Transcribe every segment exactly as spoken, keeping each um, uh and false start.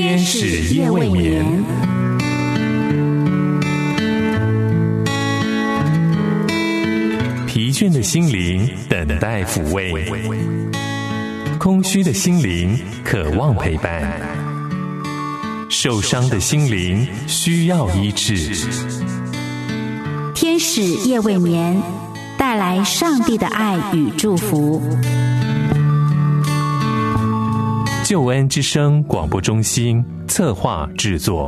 天使夜未眠。疲倦的心灵等待抚慰，空虚的心灵渴望陪伴，受伤的心灵需要医治。 天使夜未眠，带来上帝的爱与祝福。 救恩之声广播中心策划制作。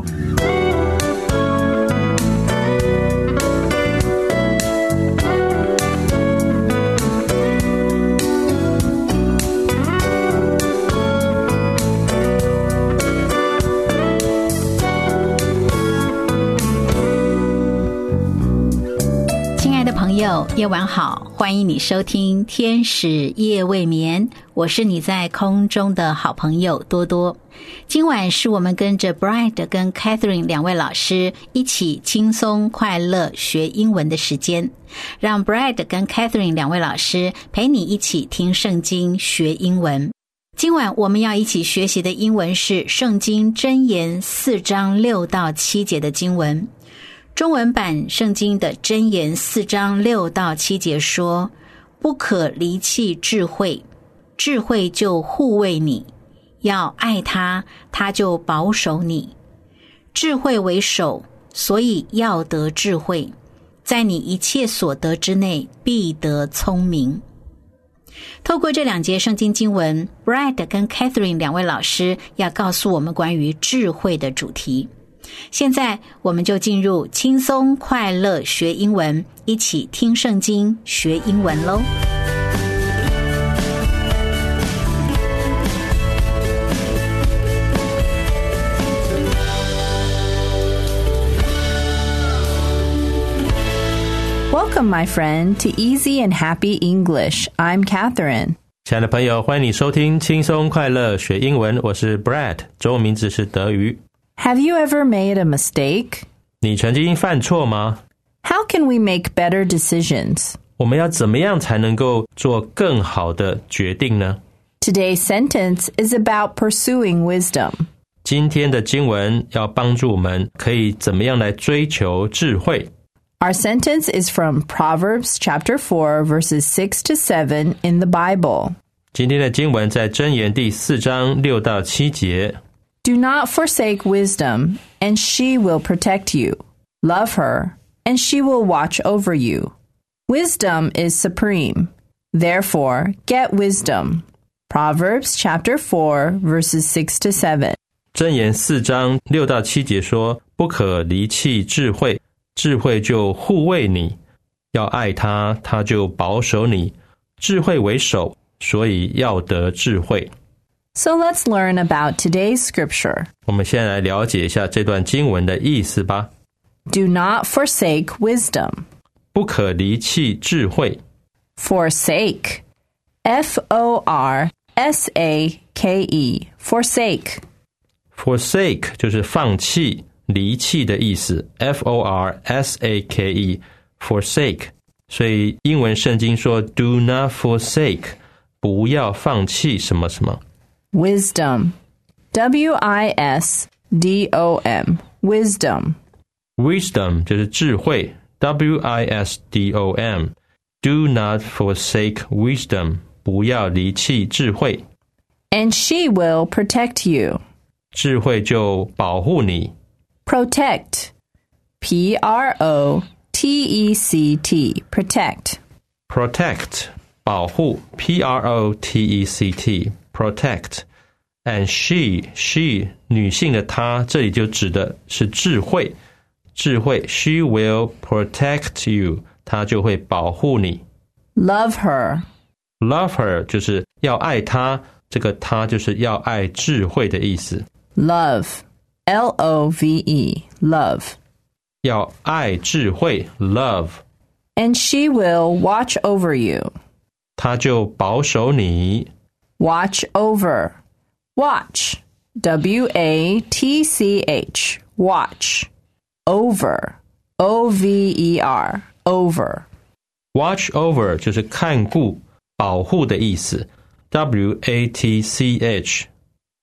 朋友，夜晚好，欢迎你收听天使夜未眠，我是你在空中的好朋友多多。今晚是我们跟着 Brad 跟 Catherine 两位老师一起轻松快乐学英文的时间，让 Brad 跟 Catherine 两位老师陪你一起听圣经学英文。今晚我们要一起学习的英文是圣经箴言四章六到七节的经文。中文版圣经的箴言四章六到七节说，不可离弃智慧，智慧就护卫你，要爱他，他就保守你。智慧为首，所以要得智慧，在你一切所得之内必得聪明。透过这两节圣经经文， Brad 跟 Catherine 两位老师要告诉我们关于智慧的主题。现在我们就进入轻松快乐学英文，一起听圣经学英文咯。 Welcome, my friend, to Easy and Happy English. I'm Catherine. 亲爱的朋友，欢迎你收听轻松快乐学英文，我是 Brad， 中文名字是德瑜。 Have you ever made a mistake? 你曾经犯错吗？ How can we make better decisions? 我们要怎么样才能够做更好的决定呢？ Today's sentence is about pursuing wisdom. 今天的经文要帮助我们可以怎么样来追求智慧。 Our sentence is from Proverbs chapter four, verses six to seven in the Bible. 今天的经文在箴言第四章六到七节。 Do not forsake wisdom, and she will protect you. Love her, and she will watch over you. Wisdom is supreme. Therefore, get wisdom. Proverbs chapter four, verses six to seven. 箴言四章六到七节说，不可离弃智慧，智慧就护卫你，要爱他，他就保守你。智慧为首，所以要得智慧。 So let's learn about today's scripture. 我们先来了解一下这段经文的意思吧。 Do not forsake wisdom. 不可离弃智慧。 Forsake. F O R S A K E. Forsake. Forsake 就是放弃、离弃的意思。F O R S A K E. Forsake. 所以英文圣经说 Do not forsake. 不要放弃什么什么。 Wisdom. W I S D O M. Wisdom. Wisdom 就是智慧。W I S D O M. Do not forsake wisdom. 不要离弃智慧。 And she will protect you. 智慧就保护你。 Protect. P R O T E C T. Protect. Protect. 保护。P R O T E C T. Protect. And she, she, 女性的她，这里就指的是智慧。智慧 She will protect you. 她就会保护你。 Love her. Love her 就是要爱她，这个她就是要爱智慧的意思。 Love. L O V E. Love. 要爱智慧 Love. And she will watch over you. 她就保守你。 Watch over. Watch. W A T C H. Watch. Over. O V E R. Over. Watch over 就是看顾、保护的意思。W A T C H.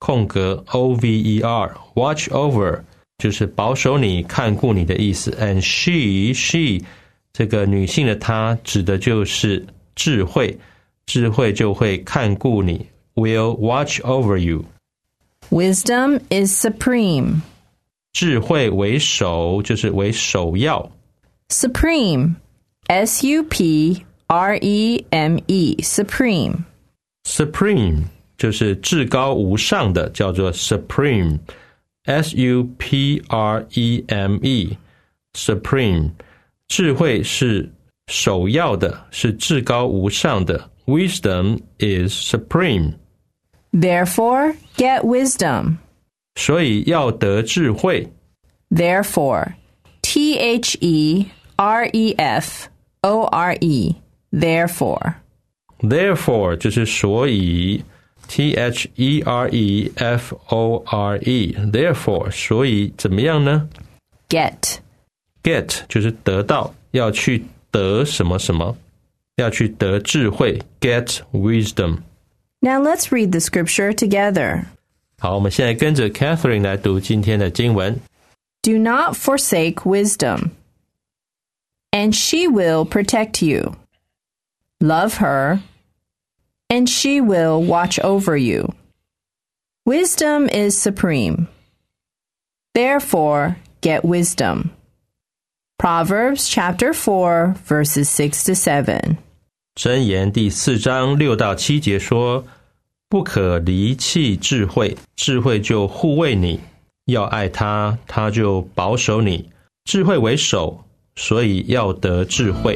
空格 O V E R watch over 就是保守你看顾你的意思 and she she 这个女性的她指的就是智慧，智慧就会看顾你 will watch over you. Wisdom is supreme. 智慧为首就是为首要 Supreme S U P R E M E Supreme Supreme 就是至高无上的，叫做 Supreme S U P R E M E Supreme 智慧是首要的，是至高无上的 Wisdom is supreme. Therefore, get wisdom. 所以要得智慧 Therefore T H E R E F O R E Therefore Therefore 就是所以 T H E R E F O R E Therefore 所以怎么样呢 Get Get 就是得到，要去得什么什么，要去得智慧 Get wisdom. Now let's read the scripture together. 好，我们现在跟着 Catherine 来读今天的经文。 Do not forsake wisdom, and she will protect you. Love her, and she will watch over you. Wisdom is supreme. Therefore, get wisdom. Proverbs chapter four, verses six to seven. 箴言第四章六到七节说，不可离弃智慧，智慧就护卫你，要爱他，他就保守你。智慧为首，所以要得智慧。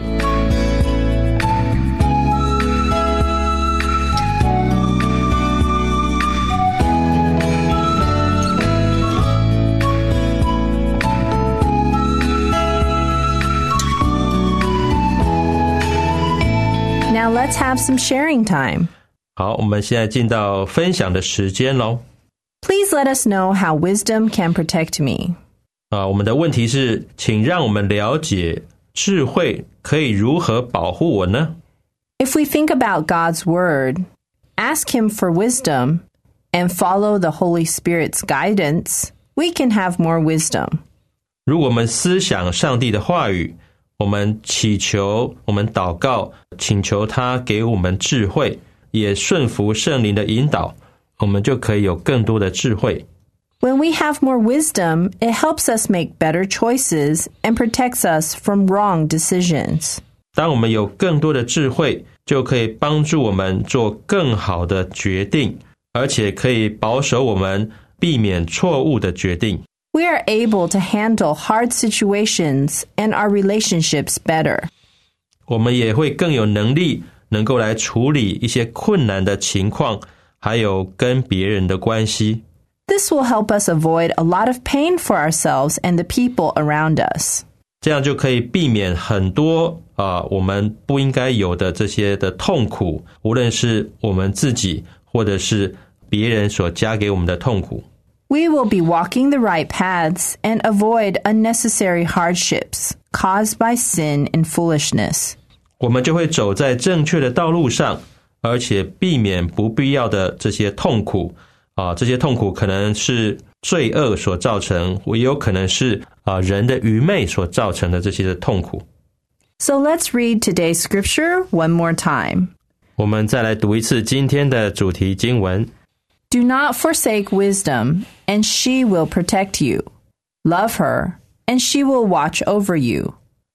Now let's have some sharing time. 好，我们现在进到分享的时间咯。 Please let us know how wisdom can protect me. 啊，我们的问题是，请让我们了解智慧可以如何保护我呢？ If we think about God's word, ask Him for wisdom, and follow the Holy Spirit's guidance, we can have more wisdom. 如果我们思想上帝的话语，我们祈求，我们祷告，请求他给我们智慧，也顺服圣灵的引导，我们就可以有更多的智慧。 When we have more wisdom, it helps us make better choices and protects us from wrong decisions. 当我们有更多的智慧，就可以帮助我们做更好的决定，而且可以保守我们避免错误的决定。 We are able to handle hard situations and our relationships better. 我们也会更有能力能够来处理一些困难的情况，还有跟别人的关系。 This will help us avoid a lot of pain for ourselves and the people around us. 这样就可以避免很多啊、呃、我们不应该有的这些的痛苦，无论是我们自己或者是别人所加给我们的痛苦。 We will be walking the right paths and avoid unnecessary hardships caused by sin and foolishness. 我们就会走在正确的道路上，而且避免不必要的这些痛苦啊，这些痛苦可能是罪恶所造成，也有可能是啊人的愚昧所造成的这些的痛苦。 So let's read today's scripture one more time. 我们再来读一次今天的主题经文。 Do not forsake wisdom, and she will protect you. Love her, and she will watch over you.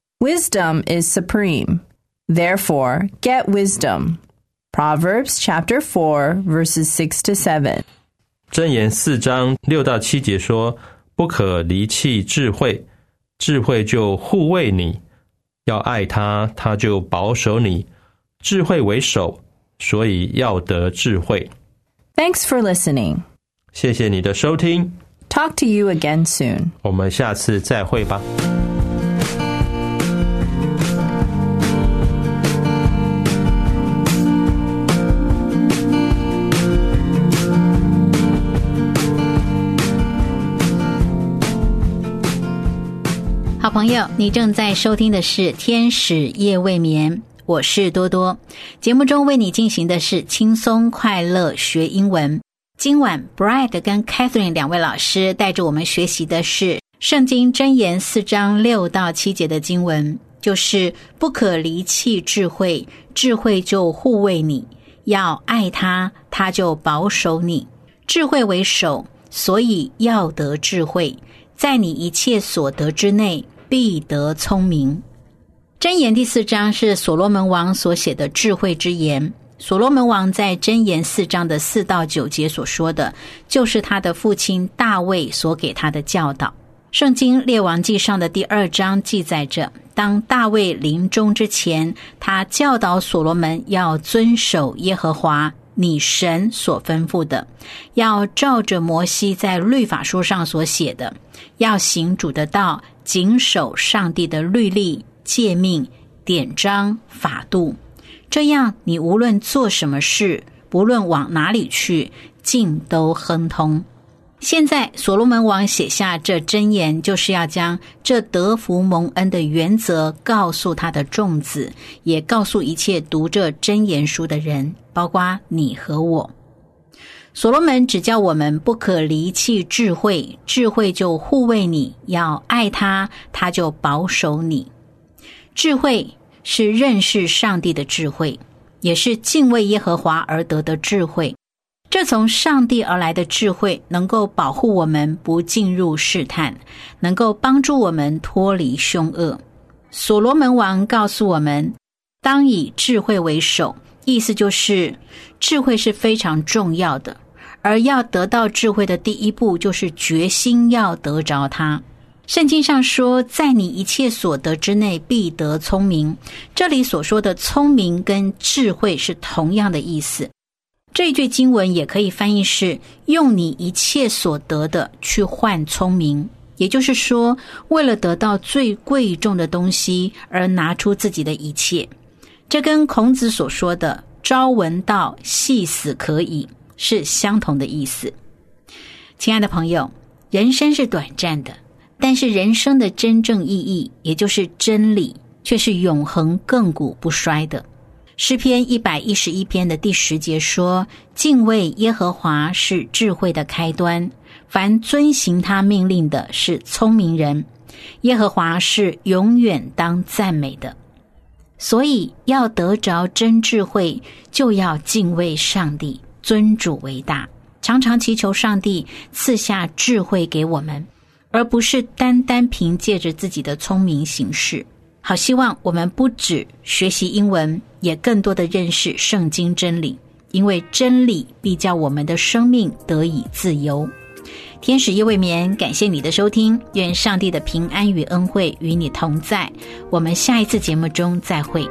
Wisdom is supreme. Therefore, get wisdom. Proverbs chapter four, verses six to seven. 箴言四章六到七节说，不可离弃智慧，智慧就护卫你，要爱他，他就保守你。智慧为首，所以要得智慧。 Thanks for listening. 谢谢你的收听， Talk to you again soon. 我们下次再会吧。 好朋友，你正在收听的是天使夜未眠，我是多多。节目中为你进行的是轻松快乐学英文。 今晚 Brad 跟 Catherine 两位老师带着我们学习的是圣经箴言四章六到七节的经文，就是不可离弃智慧，智慧就护卫你，要爱他，他就保守你。智慧为首，所以要得智慧，在你一切所得之内必得聪明。箴言第四章是所罗门王所写的智慧之言。所罗门王在箴言四章的四到九节所说的，就是他的父亲大卫所给他的教导。圣经列王记上的第二章记载着，当大卫临终之前，他教导所罗门要遵守耶和华你神所吩咐的，要照着摩西在律法书上所写的，要行主的道，谨守上帝的律例、诫命、典章、法度。这样你无论做什么事，不论往哪里去，尽都亨通。现在所罗门王写下这箴言，就是要将这得福蒙恩的原则告诉他的众子，也告诉一切读这箴言书的人，包括你和我。所罗门只教我们不可离弃智慧，智慧就护卫你，要爱他，他就保守你。智慧是认识上帝的智慧，也是敬畏耶和华而得的智慧。这从上帝而来的智慧能够保护我们不进入试探，能够帮助我们脱离凶恶。所罗门王告诉我们，当以智慧为首，意思就是智慧是非常重要的，而要得到智慧的第一步就是决心要得着它。圣经上说，在你一切所得之内必得聪明。这里所说的聪明跟智慧是同样的意思。这一句经文也可以翻译是用你一切所得的去换聪明，也就是说，为了得到最贵重的东西而拿出自己的一切。这跟孔子所说的朝闻道，夕死可矣是相同的意思。亲爱的朋友，人生是短暂的，但是人生的真正意义，也就是真理，却是永恒亘古不衰的。诗篇一百一十一篇的第十节说，敬畏耶和华是智慧的开端，凡遵行他命令的是聪明人，耶和华是永远当赞美的。所以要得着真智慧，就要敬畏上帝，尊主为大，常常祈求上帝赐下智慧给我们，而不是单单凭借着自己的聪明行事。好希望我们不只学习英文，也更多的认识圣经真理，因为真理必叫我们的生命得以自由。天使夜未眠，感谢你的收听，愿上帝的平安与恩惠与你同在。我们下一次节目中再会。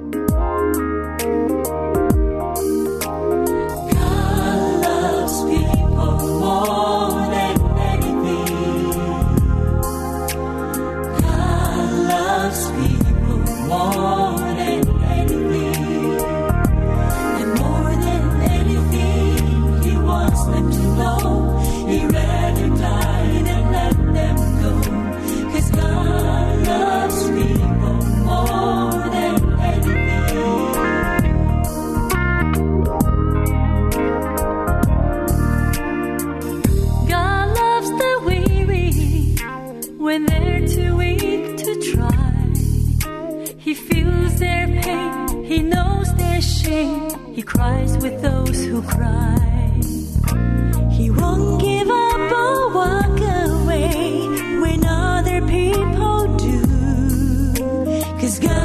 He cries with those who cry. He won't give up or walk away when other people do. 'Cause God